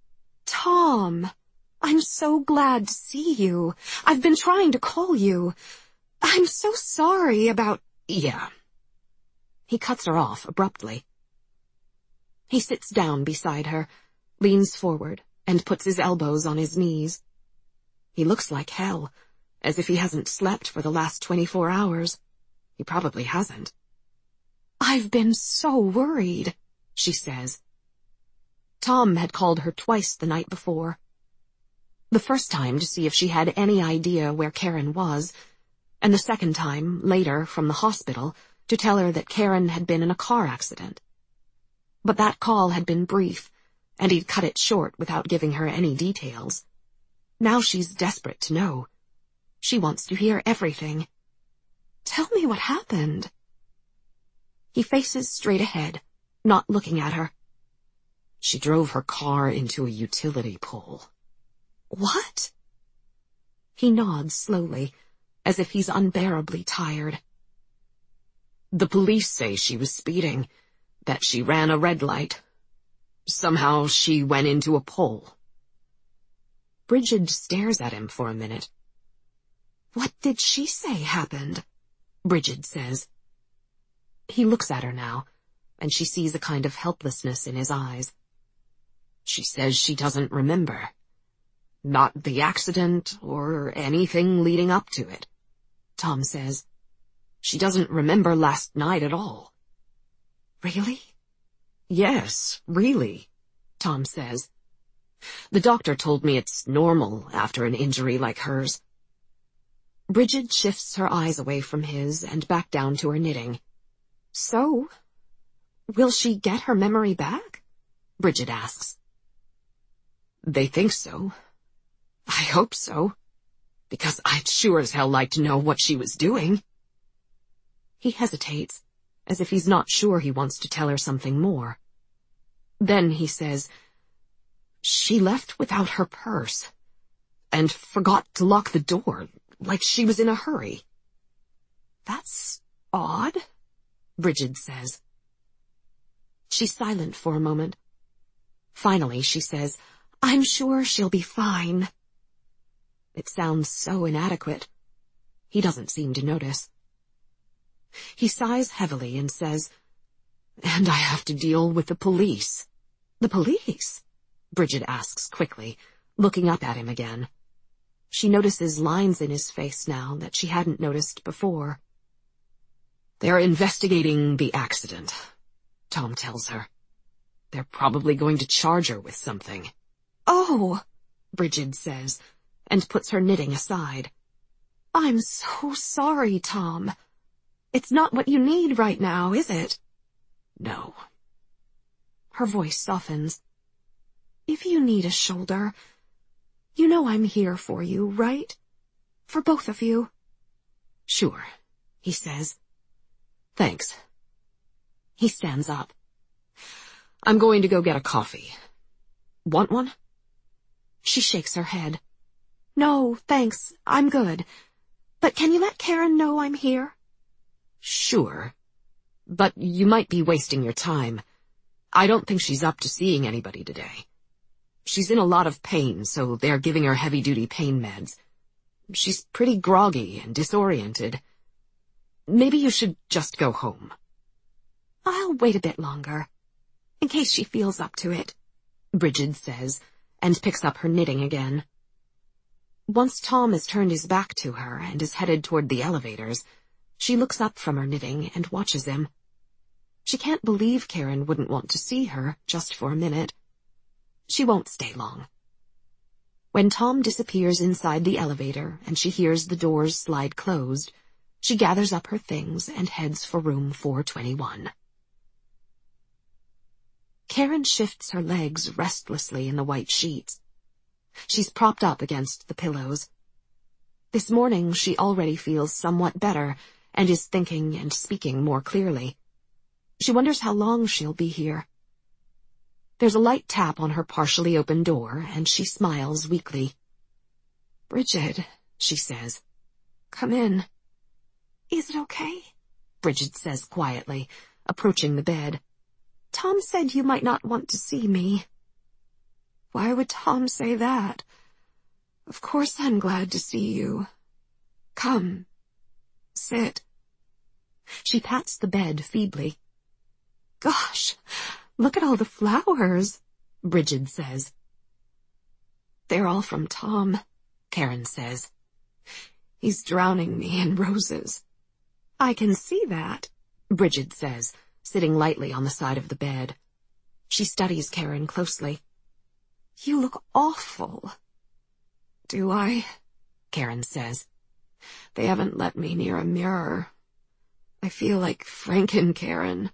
"Tom, I'm so glad to see you. I've been trying to call you. I'm so sorry about—" Yeah. He cuts her off abruptly. He sits down beside her, leans forward, and puts his elbows on his knees. He looks like hell, as if he hasn't slept for the last twenty-four hours. He probably hasn't. "I've been so worried," she says. Tom had called her twice the night before. The first time to see if she had any idea where Karen was, and the second time, later, from the hospital, to tell her that Karen had been in a car accident. But that call had been brief, and he'd cut it short without giving her any details. Now she's desperate to know. She wants to hear everything. "Tell me what happened." He faces straight ahead, not looking at her. She drove her car into a utility pole. "What?" He nods slowly, as if he's unbearably tired. The police say she was speeding, that she ran a red light. Somehow she went into a pole. Bridget stares at him for a minute. "What did she say happened?" Bridget says. He looks at her now, and she sees a kind of helplessness in his eyes. She says she doesn't remember. Not the accident or anything leading up to it, Tom says. She doesn't remember last night at all. "Really?" "Yes, really," Tom says. "The doctor told me it's normal after an injury like hers." Bridget shifts her eyes away from his and back down to her knitting. "So, will she get her memory back?" Bridget asks. "They think so. I hope so, because I'd sure as hell like to know what she was doing." He hesitates, as if he's not sure he wants to tell her something more. Then he says, "She left without her purse, and forgot to lock the door, like she was in a hurry." "That's odd," Bridget says. She's silent for a moment. Finally, she says, "I'm sure she'll be fine." It sounds so inadequate. He doesn't seem to notice. He sighs heavily and says, "And I have to deal with the police." "The police?" Bridget asks quickly, looking up at him again. She notices lines in his face now that she hadn't noticed before. "They're investigating the accident," Tom tells her. "They're probably going to charge her with something." "Oh," Bridget says, and puts her knitting aside. "I'm so sorry, Tom. It's not what you need right now, is it?" "No." Her voice softens. "If you need a shoulder, you know I'm here for you, right? For both of you." "Sure," he says. "Thanks." He stands up. "I'm going to go get a coffee. Want one?" She shakes her head. "No, thanks. I'm good. But can you let Karen know I'm here?" "Sure. But you might be wasting your time. I don't think she's up to seeing anybody today. She's in a lot of pain, so they're giving her heavy-duty pain meds. She's pretty groggy and disoriented. Maybe you should just go home." "I'll wait a bit longer, in case she feels up to it," Bridget says, and picks up her knitting again. Once Tom has turned his back to her and is headed toward the elevators, she looks up from her knitting and watches him. She can't believe Karen wouldn't want to see her just for a minute. She won't stay long. When Tom disappears inside the elevator and she hears the doors slide closed, she gathers up her things and heads for room four twenty-one. Karen shifts her legs restlessly in the white sheets. She's propped up against the pillows. This morning she already feels somewhat better and is thinking and speaking more clearly. She wonders how long she'll be here. There's a light tap on her partially open door, and she smiles weakly. "Bridget," she says. "Come in." "Is it okay?" Bridget says quietly, approaching the bed. "Tom said you might not want to see me." "Why would Tom say that? Of course I'm glad to see you. Come. Sit." She pats the bed feebly. "Gosh, look at all the flowers," Bridget says. "They're all from Tom," Karen says. "He's drowning me in roses." "I can see that," Bridget says, sitting lightly on the side of the bed. She studies Karen closely. "You look awful." "Do I?" Karen says. "They haven't let me near a mirror. I feel like Franken-Karen."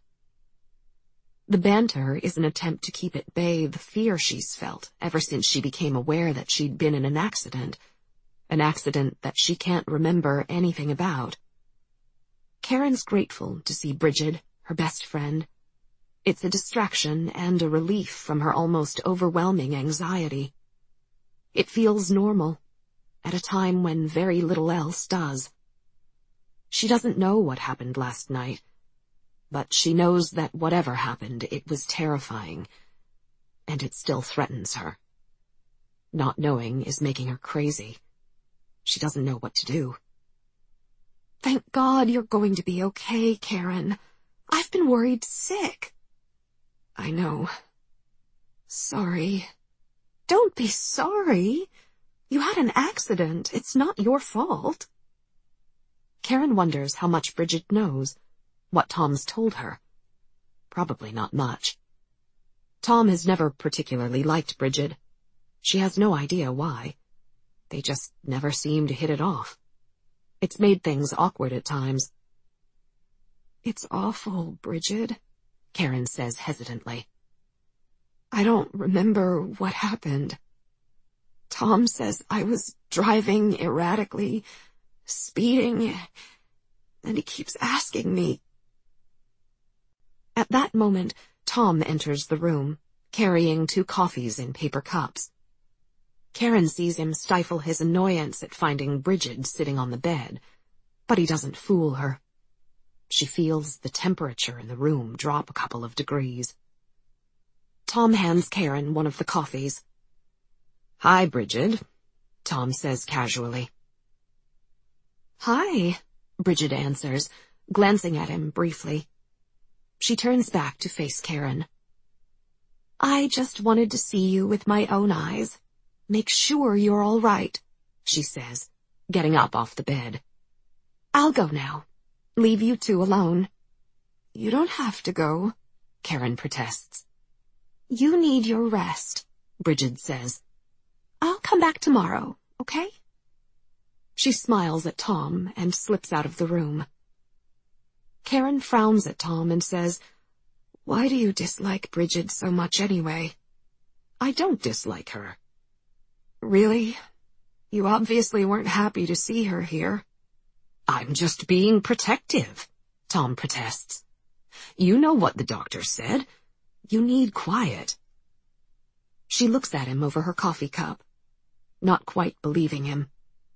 The banter is an attempt to keep at bay the fear she's felt ever since she became aware that she'd been in an accident, an accident that she can't remember anything about. Karen's grateful to see Bridget, her best friend. It's a distraction and a relief from her almost overwhelming anxiety. It feels normal, at a time when very little else does. She doesn't know what happened last night, but she knows that whatever happened, it was terrifying, and it still threatens her. Not knowing is making her crazy. She doesn't know what to do. "Thank God you're going to be okay, Karen. I've been worried sick." "I know. Sorry." "Don't be sorry. You had an accident. It's not your fault." Karen wonders how much Bridget knows, what Tom's told her. Probably not much. Tom has never particularly liked Bridget. She has no idea why. They just never seem to hit it off. It's made things awkward at times. "It's awful, Bridget," Karen says hesitantly. "I don't remember what happened. Tom says I was driving erratically, speeding, and he keeps asking me." At that moment, Tom enters the room, carrying two coffees in paper cups. Karen sees him stifle his annoyance at finding Bridget sitting on the bed, but he doesn't fool her. She feels the temperature in the room drop a couple of degrees. Tom hands Karen one of the coffees. "Hi, Bridget," Tom says casually. "Hi," Bridget answers, glancing at him briefly. She turns back to face Karen. "I just wanted to see you with my own eyes. Make sure you're all right," she says, getting up off the bed. "I'll go now. Leave you two alone." "You don't have to go," Karen protests. "You need your rest," Bridget says. "I'll come back tomorrow, okay?" She smiles at Tom and slips out of the room. Karen frowns at Tom and says, "Why do you dislike Bridget so much anyway?" "I don't dislike her." "Really? You obviously weren't happy to see her here." "I'm just being protective," Tom protests. "You know what the doctor said. You need quiet." She looks at him over her coffee cup, not quite believing him.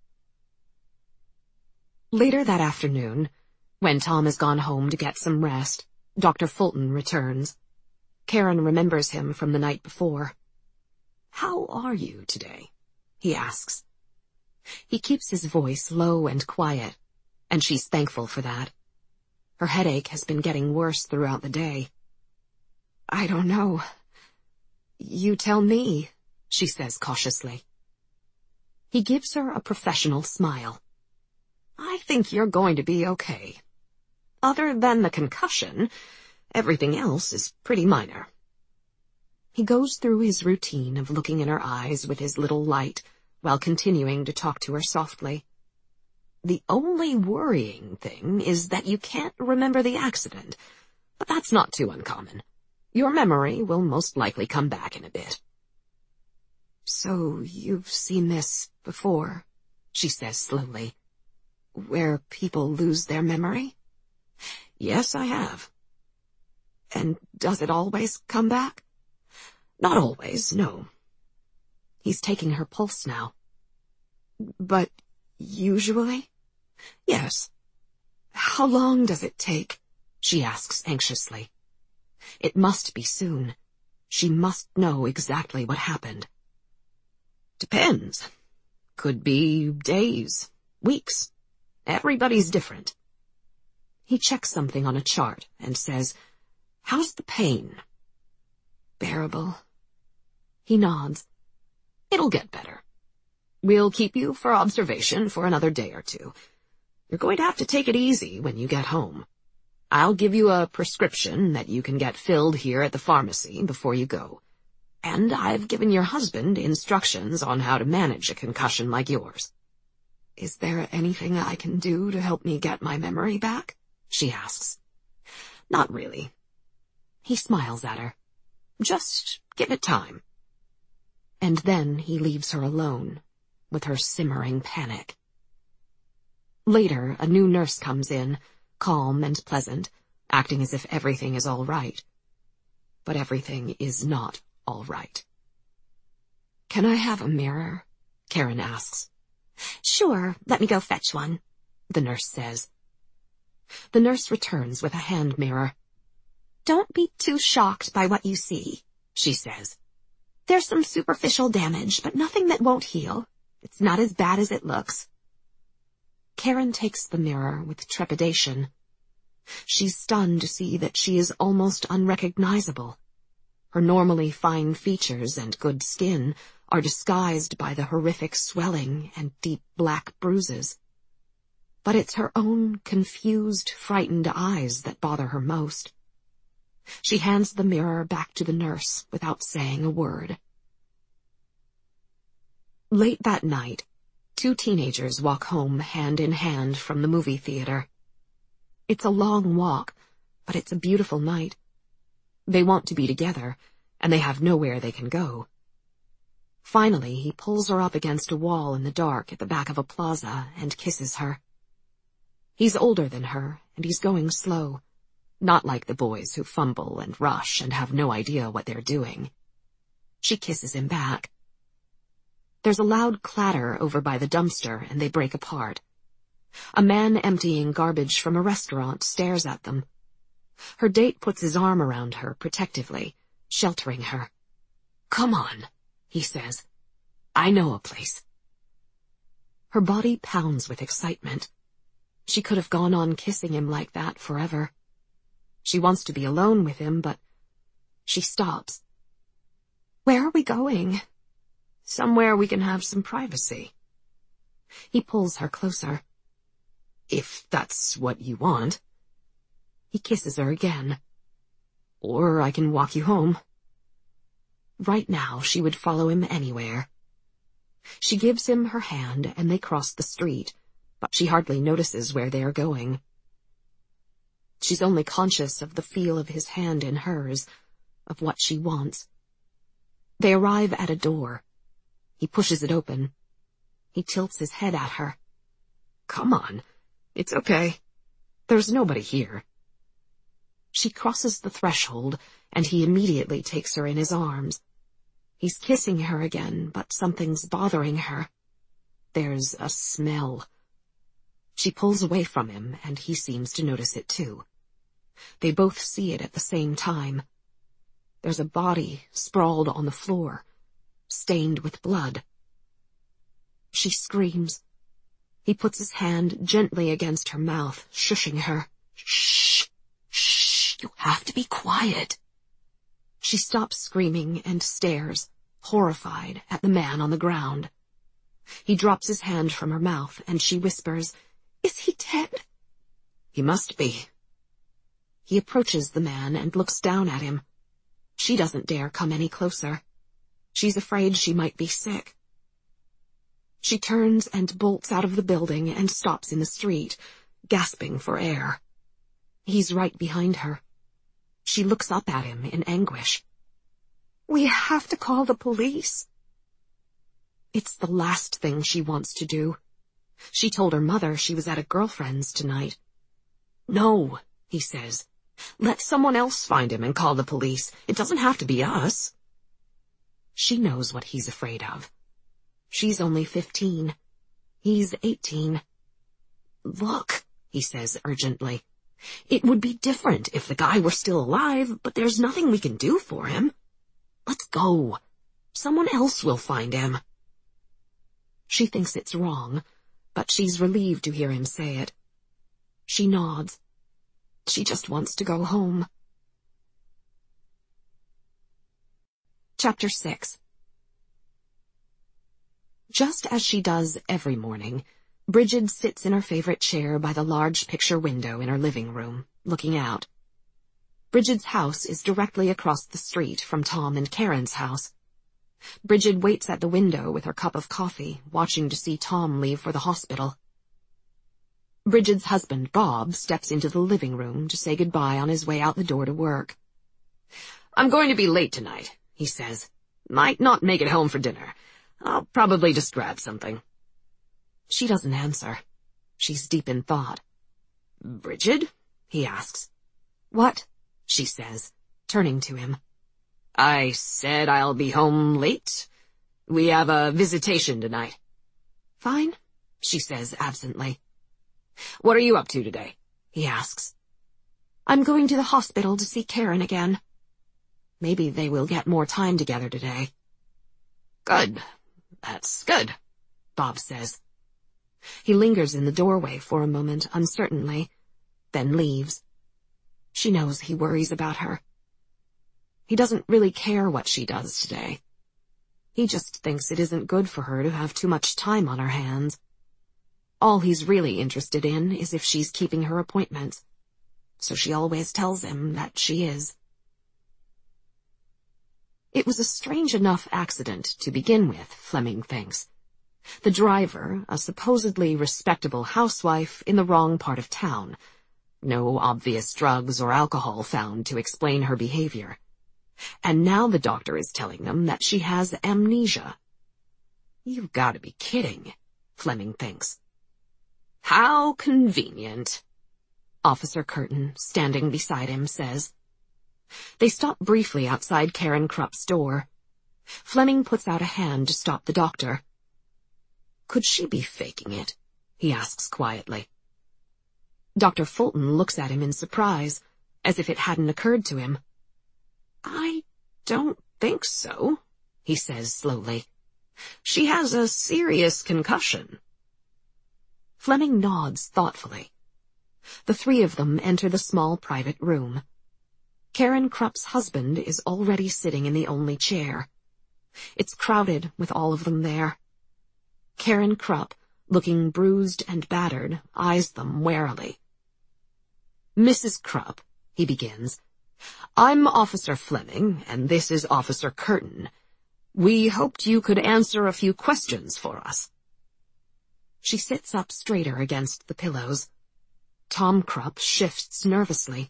Later that afternoon, when Tom has gone home to get some rest, Doctor Fulton returns. Karen remembers him from the night before. "How are you today?" he asks. He keeps his voice low and quiet, and she's thankful for that. Her headache has been getting worse throughout the day. "I don't know. You tell me," she says cautiously. He gives her a professional smile. "I think you're going to be okay. Other than the concussion, Everything else is pretty minor. He goes through his routine of looking in her eyes with his little light, while continuing to talk to her softly. The only worrying thing is that you can't remember the accident, but that's not too uncommon. Your memory will most likely come back in a bit. So you've seen this before, she says slowly. Where people lose their memory? Yes, I have. And does it always come back? Not always, no. He's taking her pulse now. But usually? Yes. How long does it take? She asks anxiously. It must be soon. She must know exactly what happened. Depends. Could be days, weeks. Everybody's different. He checks something on a chart and says, How's the pain? Bearable. He nods. It'll get better. We'll keep you for observation for another day or two. You're going to have to take it easy when you get home. I'll give you a prescription that you can get filled here at the pharmacy before you go. And I've given your husband instructions on how to manage a concussion like yours. Is there anything I can do to help me get my memory back? She asks. Not really. He smiles at her. Just give it time. And then he leaves her alone, with her simmering panic. Later, a new nurse comes in, calm and pleasant, acting as if everything is all right. But everything is not all right. Can I have a mirror? Karen asks. Sure, let me go fetch one, the nurse says. The nurse returns with a hand mirror. Don't be too shocked by what you see, she says. There's some superficial damage, but nothing that won't heal. It's not as bad as it looks. Karen takes the mirror with trepidation. She's stunned to see that she is almost unrecognizable. Her normally fine features and good skin are disguised by the horrific swelling and deep black bruises. But it's her own confused, frightened eyes that bother her most. She hands the mirror back to the nurse without saying a word. Late that night, two teenagers walk home hand in hand from the movie theater. It's a long walk, but it's a beautiful night. They want to be together, and they have nowhere they can go. Finally, he pulls her up against a wall in the dark at the back of a plaza and kisses her. He's older than her, and he's going slow, not like the boys who fumble and rush and have no idea what they're doing. She kisses him back. There's a loud clatter over by the dumpster, and they break apart. A man emptying garbage from a restaurant stares at them. Her date puts his arm around her protectively, sheltering her. Come on, he says. I know a place. Her body pounds with excitement. She could have gone on kissing him like that forever. She wants to be alone with him, but she stops. Where are we going? Somewhere we can have some privacy. He pulls her closer. If that's what you want. He kisses her again. Or I can walk you home. Right now, she would follow him anywhere. She gives him her hand, and they cross the street, but she hardly notices where they are going. She's only conscious of the feel of his hand in hers, of what she wants. They arrive at a door. He pushes it open. He tilts his head at her. Come on. It's okay. There's nobody here. She crosses the threshold, and he immediately takes her in his arms. He's kissing her again, but something's bothering her. There's a smell. She pulls away from him, and he seems to notice it too. They both see it at the same time. There's a body sprawled on the floor, stained with blood. She screams. He puts his hand gently against her mouth, shushing her. Shh, shh, you have to be quiet. She stops screaming and stares, horrified, at the man on the ground. He drops his hand from her mouth, and she whispers, Is he dead? He must be. He approaches the man and looks down at him. She doesn't dare come any closer. She's afraid she might be sick. She turns and bolts out of the building and stops in the street, gasping for air. He's right behind her. She looks up at him in anguish. "We have to call the police." It's the last thing she wants to do. She told her mother she was at a girlfriend's tonight. "No," he says. "Let someone else find him and call the police. It doesn't have to be us." She knows what he's afraid of. She's only fifteen. He's eighteen. "Look," he says urgently. "It would be different if the guy were still alive, but there's nothing we can do for him. Let's go. Someone else will find him." She thinks it's wrong, but she's relieved to hear him say it. She nods. She just wants to go home. Chapter six. Just as she does every morning, Bridget sits in her favorite chair by the large picture window in her living room, looking out. Bridget's house is directly across the street from Tom and Karen's house. Bridget waits at the window with her cup of coffee, watching to see Tom leave for the hospital. Bridget's husband, Bob, steps into the living room to say goodbye on his way out the door to work. "I'm going to be late tonight," he says. "Might not make it home for dinner. I'll probably just grab something." She doesn't answer. She's deep in thought. "Bridget?" he asks. "What?" she says, turning to him. "I said I'll be home late. We have a visitation tonight." "Fine," she says absently. "What are you up to today?" he asks. "I'm going to the hospital to see Karen again. Maybe they will get more time together today." "Good. That's good," Bob says. He lingers in the doorway for a moment uncertainly, then leaves. She knows he worries about her. He doesn't really care what she does today. He just thinks it isn't good for her to have too much time on her hands. All he's really interested in is if she's keeping her appointments, so she always tells him that she is. It was a strange enough accident to begin with, Fleming thinks. The driver, a supposedly respectable housewife in the wrong part of town. No obvious drugs or alcohol found to explain her behavior. And now the doctor is telling them that she has amnesia. You've got to be kidding, Fleming thinks. How convenient, Officer Curtin, standing beside him, says. They stop briefly outside Karen Krupp's door. Fleming puts out a hand to stop the doctor. Could she be faking it? He asks quietly. Doctor Fulton looks at him in surprise, as if it hadn't occurred to him. I don't think so, he says slowly. She has a serious concussion. Fleming nods thoughtfully. The three of them enter the small private room. Karen Krupp's husband is already sitting in the only chair. It's crowded with all of them there. Karen Krupp, looking bruised and battered, eyes them warily. Missus Krupp, he begins, I'm Officer Fleming, and this is Officer Curtin. We hoped you could answer a few questions for us. She sits up straighter against the pillows. Tom Krupp shifts nervously.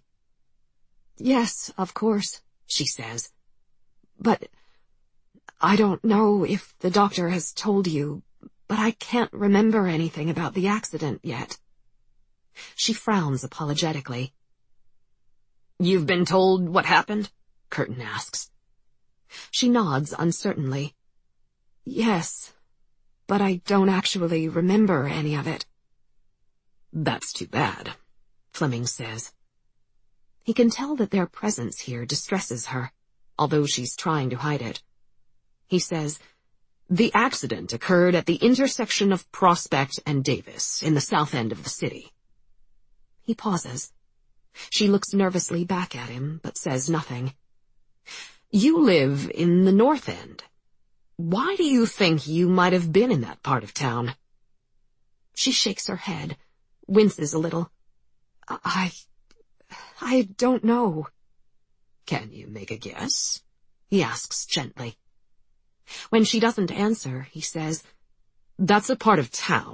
Yes, of course, she says. But I don't know if the doctor has told you, but I can't remember anything about the accident yet. She frowns apologetically. You've been told what happened? Curtin asks. She nods uncertainly. Yes, but I don't actually remember any of it. That's too bad, Fleming says. He can tell that their presence here distresses her, although she's trying to hide it. He says, the accident occurred at the intersection of Prospect and Davis in the south end of the city. He pauses. She looks nervously back at him, but says nothing. You live in the north end. Why do you think you might have been in that part of town? She shakes her head, winces a little. I, I don't know. Can you make a guess? He asks gently. When she doesn't answer, he says, That's a part of town